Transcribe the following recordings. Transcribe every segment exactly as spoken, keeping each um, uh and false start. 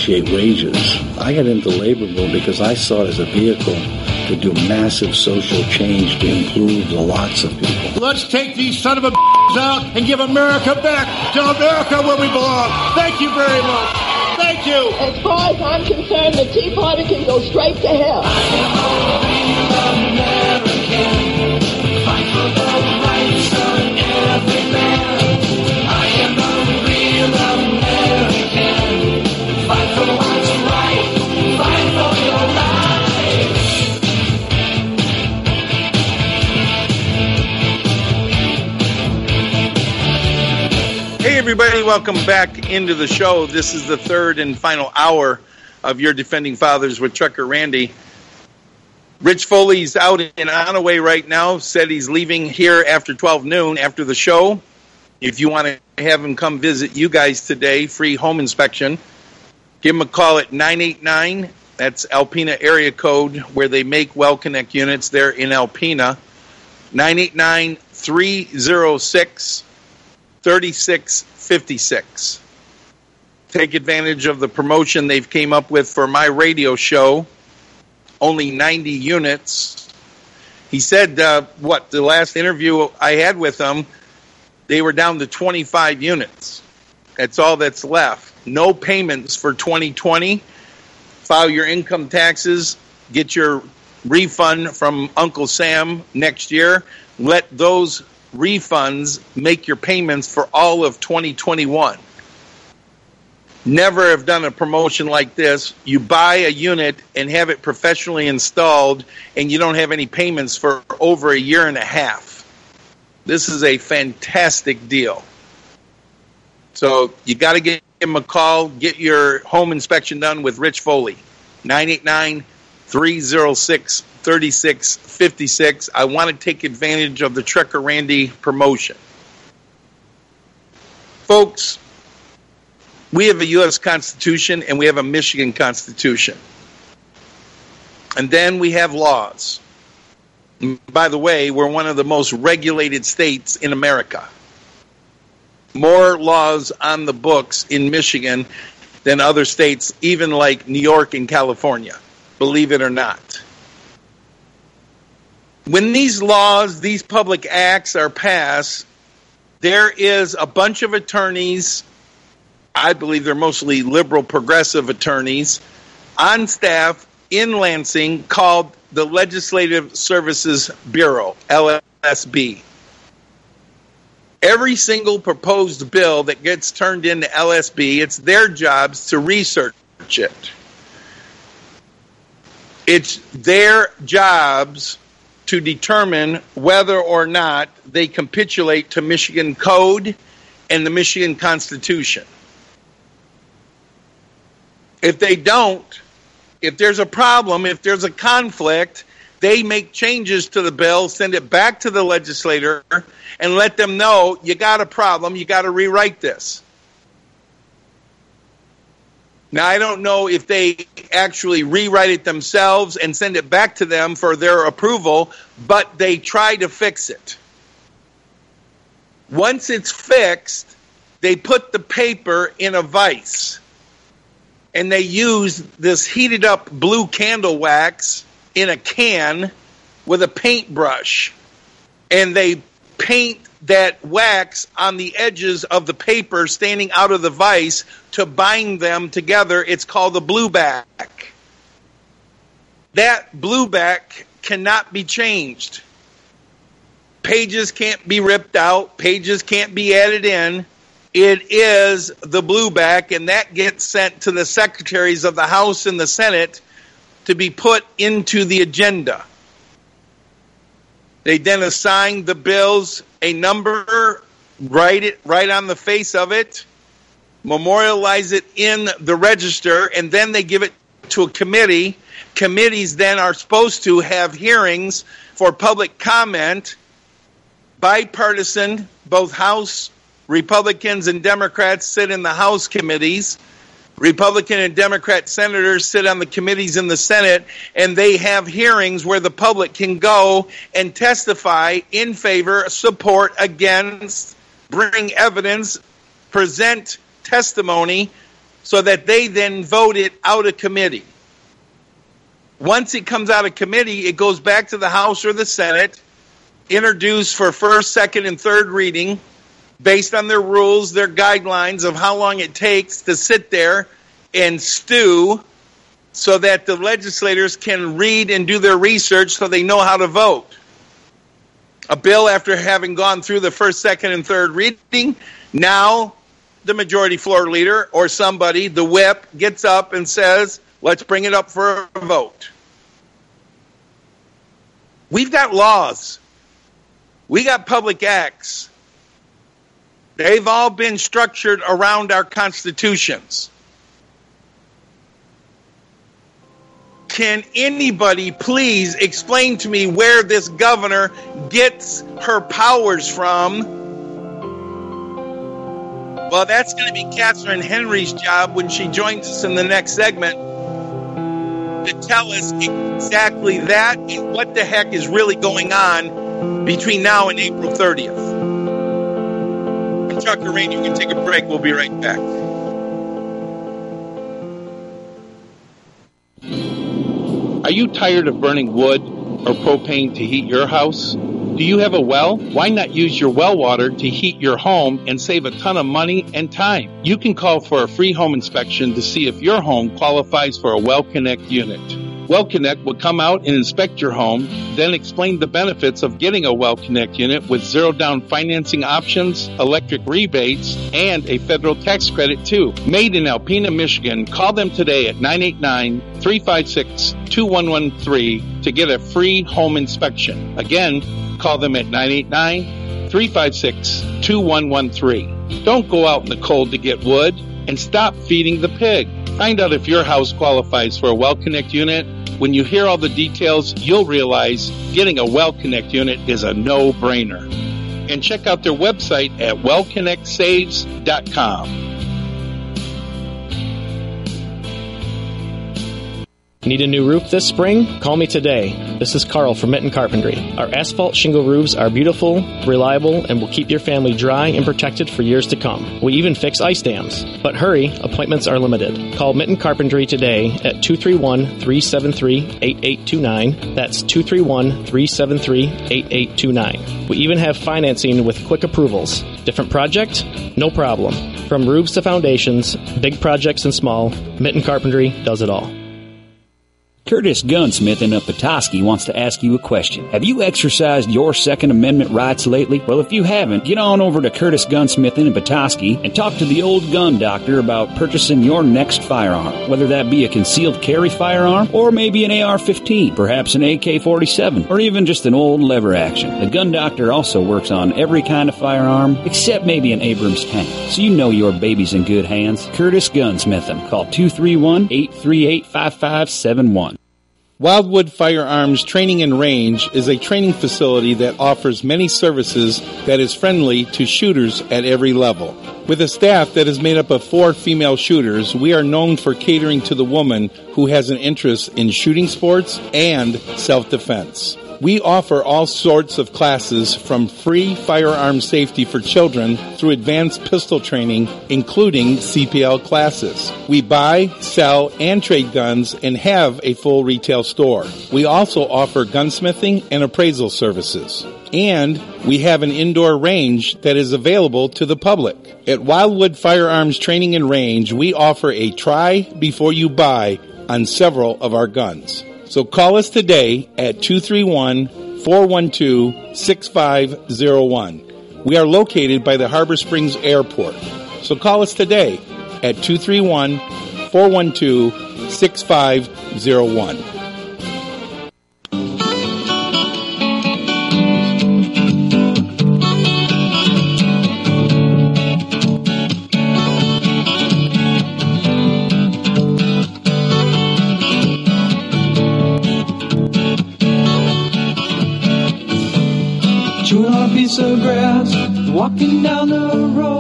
negotiate wages. I got into labor bill because I saw it as a vehicle to do massive social change to improve the lots of people. Let's take these son of a out and give America back to America where we belong. Thank you very much. Thank you. As far as I'm concerned, the Tea Party can go straight to hell. I am a real American. Fight for the rights of every man. I am a real American. Fight for what's right. Fight for your life. Hey everybody, welcome back into the show. This is the third and final hour of Your Defending Fathers with Trucker Randy. Rich Foley's out in Onaway right now, said he's leaving here after twelve noon after the show. If you want to have him come visit you guys today, free home inspection, give him a call at nine eight nine, that's Alpena area code, where they make WellConnect units there in Alpena, nine eight nine, three oh six, thirty-six fifty-six. Take advantage of the promotion they've came up with for my radio show. Only ninety units. He said, uh, what, the last interview I had with them, they were down to twenty-five units. That's all that's left. No payments for twenty twenty. File your income taxes. Get your refund from Uncle Sam next year. Let those refunds make your payments for all of twenty twenty-one. Never have done a promotion like this. You buy a unit and have it professionally installed, and you don't have any payments for over a year and a half. This is a fantastic deal. So you got to give him a call. Get your home inspection done with Rich Foley. nine eight nine, three oh six, thirty-six fifty-six. I want to take advantage of the Trucker Randy promotion. Folks, we have a U S Constitution and we have a Michigan Constitution. And then we have laws. And by the way, we're one of the most regulated states in America. More laws on the books in Michigan than other states, even like New York and California, believe it or not. When these laws, these public acts are passed, there is a bunch of attorneys, I believe they're mostly liberal progressive attorneys, on staff in Lansing called the Legislative Services Bureau, L S B. Every single proposed bill that gets turned into L S B, it's their jobs to research it. It's their jobs to determine whether or not they capitulate to Michigan Code and the Michigan Constitution. If they don't, if there's a problem, if there's a conflict, they make changes to the bill, send it back to the legislator, and let them know, you got a problem, you got to rewrite this. Now, I don't know if they actually rewrite it themselves and send it back to them for their approval, but they try to fix it. Once it's fixed, they put the paper in a vise, and they use this heated up blue candle wax in a can with a paintbrush, and they paint that wax on the edges of the paper standing out of the vise to bind them together. It's called the blueback. That blueback cannot be changed. Pages can't be ripped out. Pages can't be added in. It is the blueback, and that gets sent to the secretaries of the House and the Senate to be put into the agenda. They then assign the bills a number, write it right on the face of it, memorialize it in the register, and then they give it to a committee. Committees then are supposed to have hearings for public comment, bipartisan, both House Republicans and Democrats sit in the House committees. Republican and Democrat senators sit on the committees in the Senate, and they have hearings where the public can go and testify in favor, support, against, bring evidence, present testimony, so that they then vote it out of committee. Once it comes out of committee, it goes back to the House or the Senate, introduced for first, second, and third reading, based on their rules, their guidelines of how long it takes to sit there and stew so that the legislators can read and do their research so they know how to vote. A bill, after having gone through the first, second, and third reading, now the majority floor leader or somebody, the whip, gets up and says, let's bring it up for a vote. We've got laws. We got public acts. They've all been structured around our constitutions. Can anybody please explain to me where this governor gets her powers from? Well, that's going to be Catherine Henry's job when she joins us in the next segment to tell us exactly that and what the heck is really going on between now and April thirtieth. I'm Chuck Rainey. You can take a break. We'll be right back. Are you tired of burning wood or propane to heat your house? Do you have a well? Why not use your well water to heat your home and save a ton of money and time? You can call for a free home inspection to see if your home qualifies for a Well Connect unit. Well Connect will come out and inspect your home, then explain the benefits of getting a Well Connect unit with zero down financing options, electric rebates, and a federal tax credit too. Made in Alpena, Michigan. Call them today at nine eight nine, three five six, two one one three to get a free home inspection. Again, call them at nine eight nine, three five six, two one one three. Don't go out in the cold to get wood and stop feeding the pig. Find out if your house qualifies for a Well Connect unit. When you hear all the details, you'll realize getting a Well Connect unit is a no-brainer. And check out their website at well connect saves dot com. Need a new roof this spring? Call me today. This is Carl from Mitten Carpentry. Our asphalt shingle roofs are beautiful, reliable, and will keep your family dry and protected for years to come. We even fix ice dams. But hurry, appointments are limited. Call Mitten Carpentry today at two three one, three seven three, eight eight two nine. That's two three one, three seven three, eight eight two nine. We even have financing with quick approvals. Different project? No problem. From roofs to foundations, big projects and small, Mitten Carpentry does it all. Curtis Gunsmith in Petoskey wants to ask you a question. Have you exercised your Second Amendment rights lately? Well, if you haven't, get on over to Curtis Gunsmith in Petoskey and talk to the old gun doctor about purchasing your next firearm, whether that be a concealed carry firearm or maybe an A R fifteen, perhaps an A K forty-seven, or even just an old lever action. The gun doctor also works on every kind of firearm except maybe an Abrams tank, so you know your baby's in good hands. Curtis Gunsmith. Call two three one, eight three eight, five five seven one. Wildwood Firearms Training and Range is a training facility that offers many services that is friendly to shooters at every level. With a staff that is made up of four female shooters, we are known for catering to the woman who has an interest in shooting sports and self-defense. We offer all sorts of classes from free firearm safety for children through advanced pistol training, including C P L classes. We buy, sell, and trade guns and have a full retail store. We also offer gunsmithing and appraisal services. And we have an indoor range that is available to the public. At Wildwood Firearms Training and Range, we offer a try before you buy on several of our guns. So call us today at two three one, four one two, six five zero one. We are located by the Harbor Springs Airport. So call us today at two three one, four one two, six five zero one. Piece of grass, walking down the road.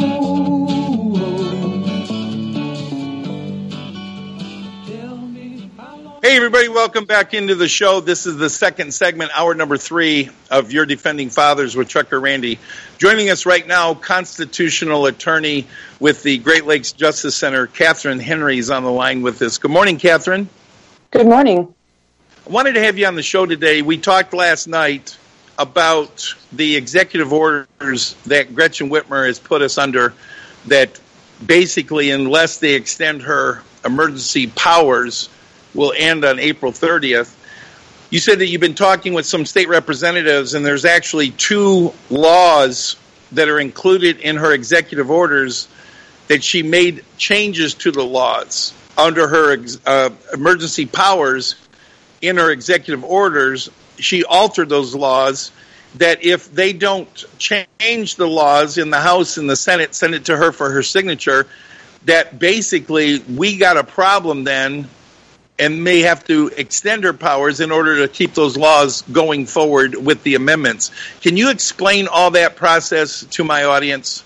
Hey, everybody, welcome back into the show. This is the second segment, hour number three of Your Defending Fathers with Trucker Randy. Joining us right now, constitutional attorney with the Great Lakes Justice Center, Catherine Henry, is on the line with us. Good morning, Catherine. Good morning. I wanted to have you on the show today. We talked last night about the executive orders that Gretchen Whitmer has put us under that basically, unless they extend her emergency powers, will end on April thirtieth. You said that you've been talking with some state representatives, and there's actually two laws that are included in her executive orders that she made changes to the laws under her uh, emergency powers. In her executive orders, she altered those laws that if they don't change the laws in the House and the Senate, send it to her for her signature, that basically we got a problem then and may have to extend her powers in order to keep those laws going forward with the amendments. Can you explain all that process to my audience?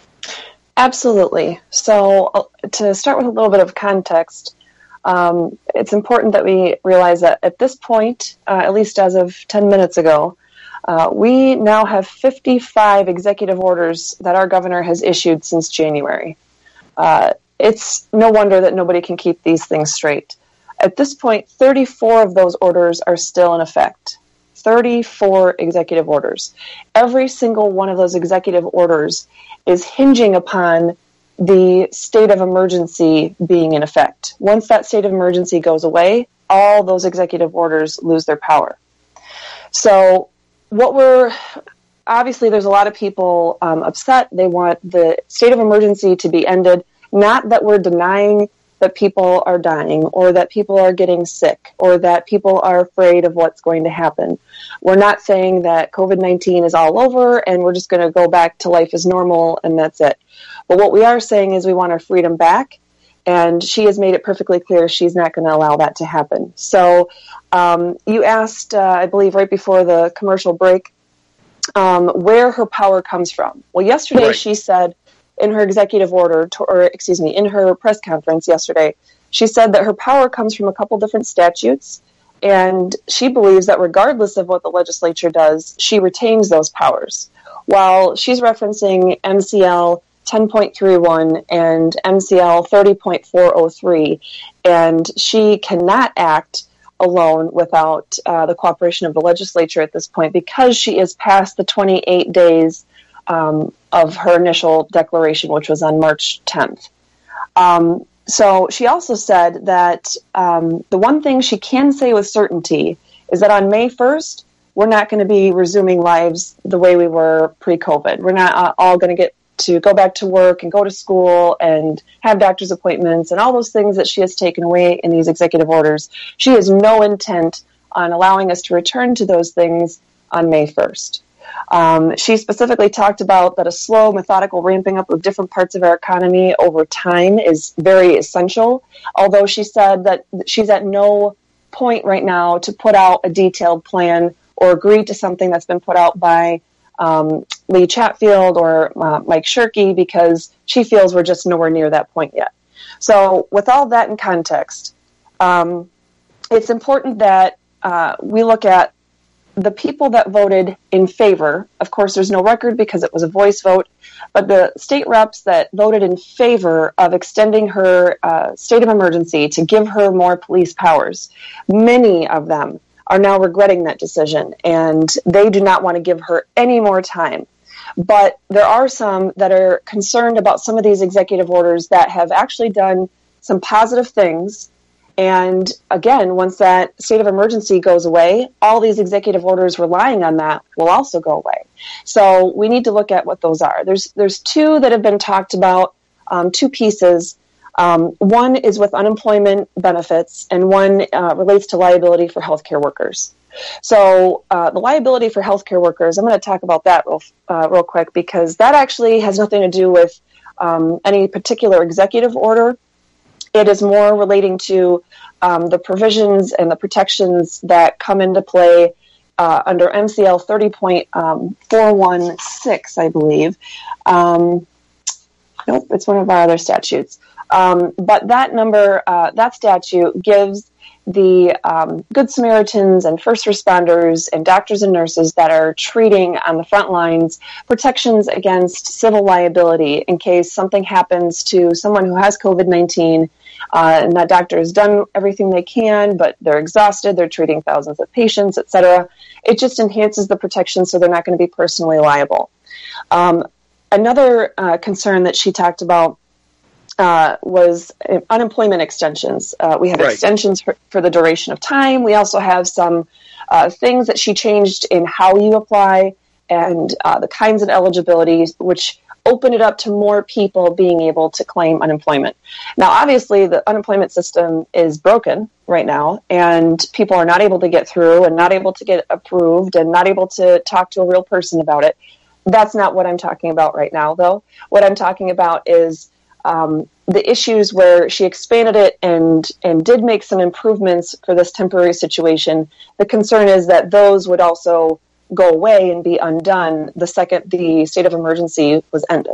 Absolutely. So uh, to start with a little bit of context, um, it's important that we realize that at this point, uh, at least as of ten minutes ago, uh, we now have fifty-five executive orders that our governor has issued since January. Uh, it's no wonder that nobody can keep these things straight. At this point, thirty-four of those orders are still in effect. thirty-four executive orders. Every single one of those executive orders is hinging upon the state of emergency being in effect. Once that state of emergency goes away, all those executive orders lose their power. So what we're, obviously there's a lot of people um, upset. They want the state of emergency to be ended. Not that we're denying that people are dying or that people are getting sick or that people are afraid of what's going to happen. We're not saying that COVID nineteen is all over and we're just going to go back to life as normal and that's it. But what we are saying is we want our freedom back, and she has made it perfectly clear she's not going to allow that to happen. So um, you asked, uh, I believe right before the commercial break, um, where her power comes from. Well, yesterday right. she said, in her executive order, to, or excuse me, in her press conference yesterday, she said that her power comes from a couple different statutes, and she believes that regardless of what the legislature does, she retains those powers. While she's referencing M C L ten point three one and M C L thirty point four oh three, and she cannot act alone without uh, the cooperation of the legislature at this point because she is past the twenty-eight days Um, of her initial declaration, which was on March tenth. Um, so she also said that um, the one thing she can say with certainty is that on May first, we're not going to be resuming lives the way we were pre-COVID. We're not uh, all going to get to go back to work and go to school and have doctor's appointments and all those things that she has taken away in these executive orders. She has no intent on allowing us to return to those things on May first. Um, she specifically talked about that a slow, methodical ramping up of different parts of our economy over time is very essential, although she said that she's at no point right now to put out a detailed plan or agree to something that's been put out by um, Lee Chatfield or uh, Mike Shirkey, because she feels we're just nowhere near that point yet. So with all that in context, um, it's important that uh, we look at the people that voted in favor. Of course, there's no record because it was a voice vote, but the state reps that voted in favor of extending her uh, state of emergency to give her more police powers, many of them are now regretting that decision, and they do not want to give her any more time. But there are some that are concerned about some of these executive orders that have actually done some positive things. And again, once that state of emergency goes away, all these executive orders relying on that will also go away. So we need to look at what those are. There's there's two that have been talked about, um, two pieces. Um, one is with unemployment benefits, and one uh, relates to liability for healthcare workers. So uh, the liability for healthcare workers, I'm going to talk about that real, uh, real quick, because that actually has nothing to do with um, any particular executive order. It is more relating to um, the provisions and the protections that come into play uh, under M C L thirty point four one six, I believe. Um, nope, it's one of our other statutes. Um, but that number, uh, that statute gives the um, Good Samaritans and first responders and doctors and nurses that are treating on the front lines protections against civil liability in case something happens to someone who has COVID nineteen uh, and that doctor has done everything they can, but they're exhausted, they're treating thousands of patients, et cetera. It just enhances the protection so they're not going to be personally liable. Um, another uh, concern that she talked about Uh, was unemployment extensions. Uh, we have right. extensions for, for the duration of time. We also have some uh, things that she changed in how you apply and uh, the kinds of eligibilities, which open it up to more people being able to claim unemployment. Now, obviously, the unemployment system is broken right now, and people are not able to get through and not able to get approved and not able to talk to a real person about it. That's not what I'm talking about right now, though. What I'm talking about is Um, the issues where she expanded it and and did make some improvements for this temporary situation. The concern is that those would also go away and be undone the second the state of emergency was ended.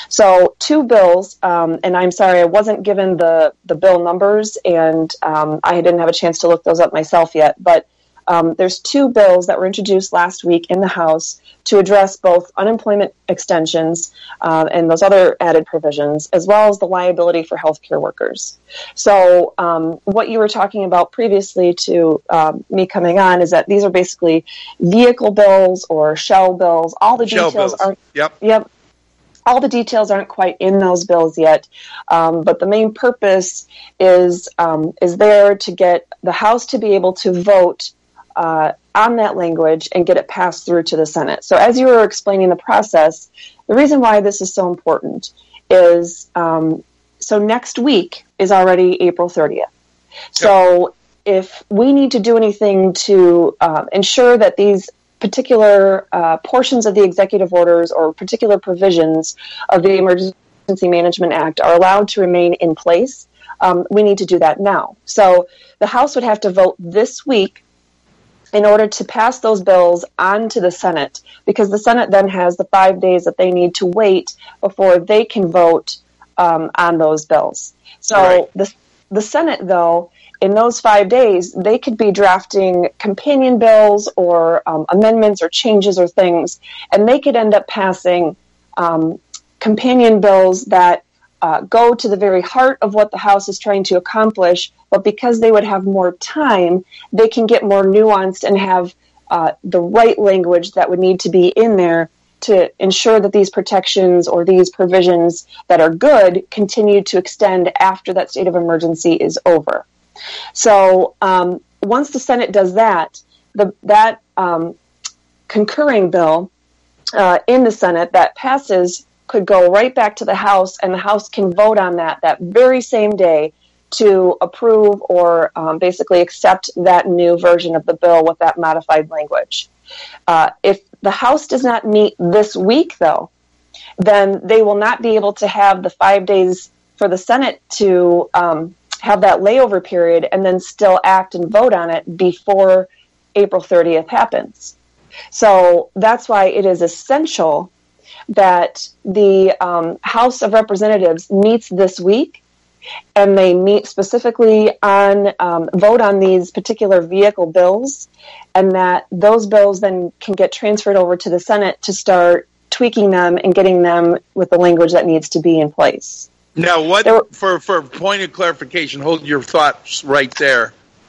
So two bills, um, and I'm sorry I wasn't given the, the bill numbers, and um, I didn't have a chance to look those up myself yet, but Um, there's two bills that were introduced last week in the House to address both unemployment extensions uh, and those other added provisions, as well as the liability for healthcare workers. So um, what you were talking about previously to um, me coming on is that these are basically vehicle bills or shell bills. All the shell details bills. aren't. Yep. Yep. All the details aren't quite in those bills yet, um, but the main purpose is um, is there to get the House to be able to vote Uh, on that language and get it passed through to the Senate. So as you were explaining the process, the reason why this is so important is, um, so next week is already April thirtieth. So if we need to do anything to uh, ensure that these particular uh, portions of the executive orders or particular provisions of the Emergency Management Act are allowed to remain in place, um, we need to do that now. So the House would have to vote this week in order to pass those bills on to the Senate, because the Senate then has the five days that they need to wait before they can vote um, on those bills. So right. the, the Senate, though, in those five days, they could be drafting companion bills or um, amendments or changes or things, and they could end up passing um, companion bills that Uh, go to the very heart of what the House is trying to accomplish, but because they would have more time, they can get more nuanced and have uh, the right language that would need to be in there to ensure that these protections or these provisions that are good continue to extend after that state of emergency is over. So um, once the Senate does that, the, that um, concurring bill uh, in the Senate that passes could go right back to the House, and the House can vote on that that very same day to approve or um, basically accept that new version of the bill with that modified language. Uh, if the House does not meet this week, though, then they will not be able to have the five days for the Senate to um, have that layover period and then still act and vote on it before April thirtieth happens. So that's why it is essential that the um, House of Representatives meets this week, and they meet specifically on, um, vote on these particular vehicle bills, and that those bills then can get transferred over to the Senate to start tweaking them and getting them with the language that needs to be in place. Now, what, there, for, for point of clarification, hold your thoughts right there.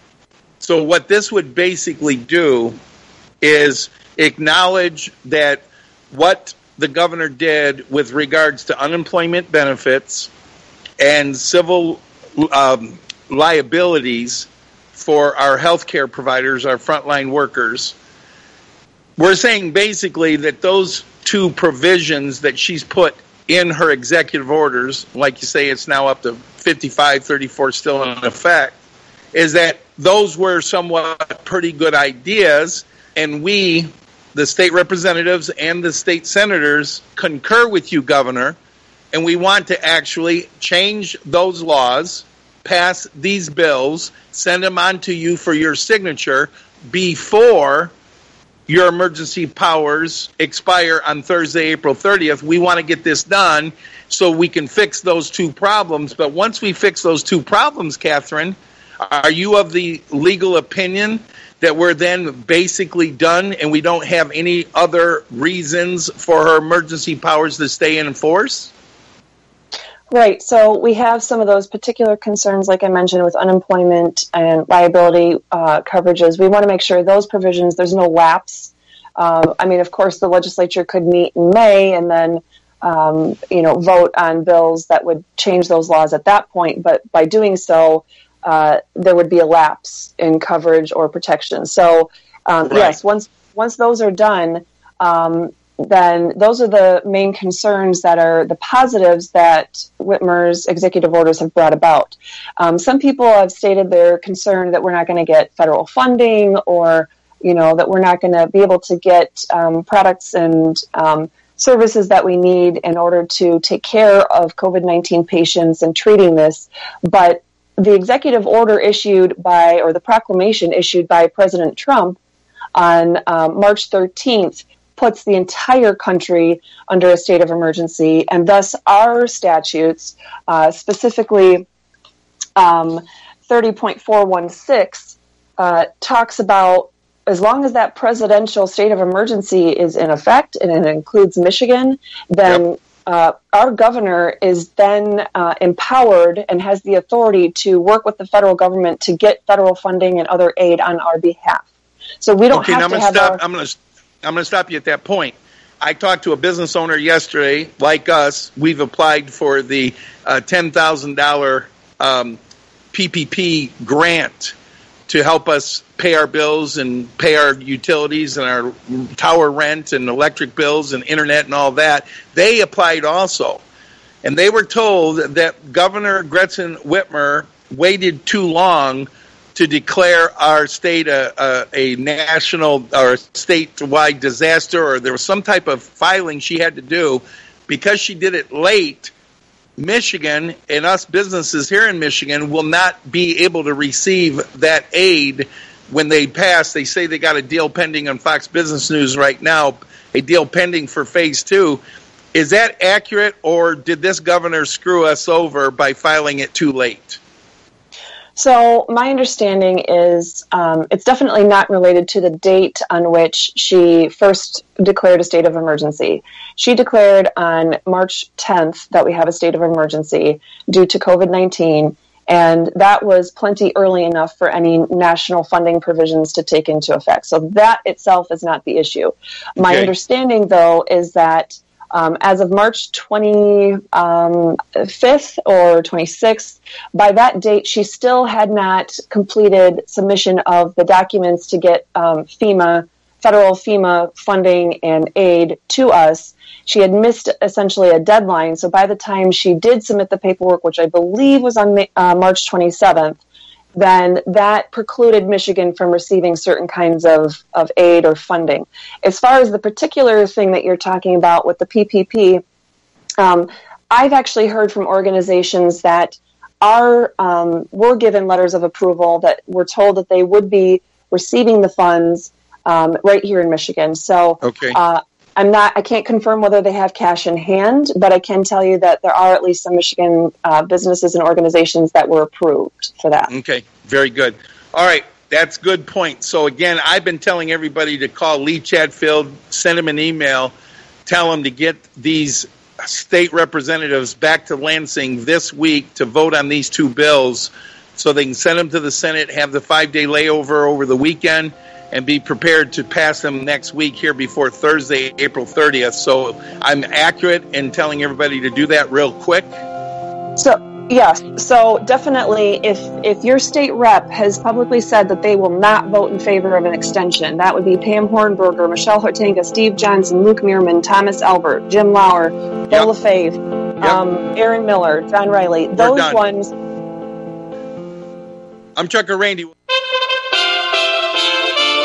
So what this would basically do is acknowledge that what the governor did with regards to unemployment benefits and civil um, liabilities for our healthcare providers, our frontline workers. We're saying basically that those two provisions that she's put in her executive orders, like you say, it's now up to fifty-five thirty-four still in effect, is that those were somewhat pretty good ideas, and we, the state representatives and the state senators, concur with you, Governor, and we want to actually change those laws, pass these bills, send them on to you for your signature before your emergency powers expire on Thursday, April thirtieth. We want to get this done so we can fix those two problems. But once we fix those two problems, Catherine, Are you of the legal opinion that we're then basically done and we don't have any other reasons for her emergency powers to stay in force? Right. So we have some of those particular concerns, like I mentioned, with unemployment and liability uh, coverages. We want to make sure those provisions, there's no lapse. Um, I mean, of course, the legislature could meet in May and then, um, you know, vote on bills that would change those laws at that point. But by doing so, uh, there would be a lapse in coverage or protection. So, um, right. yes, once once those are done, um, then those are the main concerns that are the positives that Whitmer's executive orders have brought about. Um, some people have stated they're concerned that we're not going to get federal funding, or, you know, that we're not going to be able to get um, products and um, services that we need in order to take care of COVID nineteen patients and treating this. But the executive order issued by, or the proclamation issued by President Trump on um, March thirteenth puts the entire country under a state of emergency, and thus our statutes, uh, specifically um, thirty point four one six, uh, talks about as long as that presidential state of emergency is in effect, and it includes Michigan, then yep. uh, our governor is then uh, empowered and has the authority to work with the federal government to get federal funding and other aid on our behalf. So we don't okay, have to have stop, our... I'm going to I'm going to stop you at that point. I talked to a business owner yesterday. Like us, we've applied for the uh, ten thousand dollars um, P P P grant to help us pay our bills and pay our utilities and our tower rent and electric bills and internet and all that. They applied also. And they were told that Governor Gretchen Whitmer waited too long to declare our state a, a, a national or statewide disaster, or there was some type of filing she had to do. Because she did it late, Michigan and us businesses here in Michigan will not be able to receive that aid when they pass. They say they got a deal pending on Fox Business News right now, a deal pending for phase two. Is that accurate, or did this governor screw us over by filing it too late? So my understanding is um, it's definitely not related to the date on which she first declared a state of emergency. She declared on March tenth that we have a state of emergency due to COVID nineteen, and that was plenty early enough for any national funding provisions to take into effect. So that itself is not the issue. My okay. understanding, though, is that Um, as of March twenty-fifth or twenty-sixth, by that date, she still had not completed submission of the documents to get um, FEMA, federal FEMA funding and aid to us. She had missed essentially a deadline. So by the time she did submit the paperwork, which I believe was on uh, March twenty-seventh, then that precluded Michigan from receiving certain kinds of, of aid or funding. As far as the particular thing that you're talking about with the P P P, um, I've actually heard from organizations that are um, were given letters of approval, that were told that they would be receiving the funds um, right here in Michigan. So okay. uh, I'm not, I can't confirm whether they have cash in hand, but I can tell you that there are at least some Michigan uh, businesses and organizations that were approved for that. Okay, very good. All right, that's good point. So again, I've been telling everybody to call Lee Chatfield, send him an email, tell him to get these state representatives back to Lansing this week to vote on these two bills so they can send them to the Senate, have the five-day layover over the weekend, and be prepared to pass them next week here before Thursday, April thirtieth. So I'm accurate in telling everybody to do that real quick. So, yes. So definitely, if if your state rep has publicly said that they will not vote in favor of an extension, that would be Pam Hornberger, Michelle Hortenga, Steve Johnson, Luke Meerman, Thomas Albert, Jim Lauer, Bill yep. LaFave, yep. um, Aaron Miller, John Riley. Those ones. I'm Chuck Randy.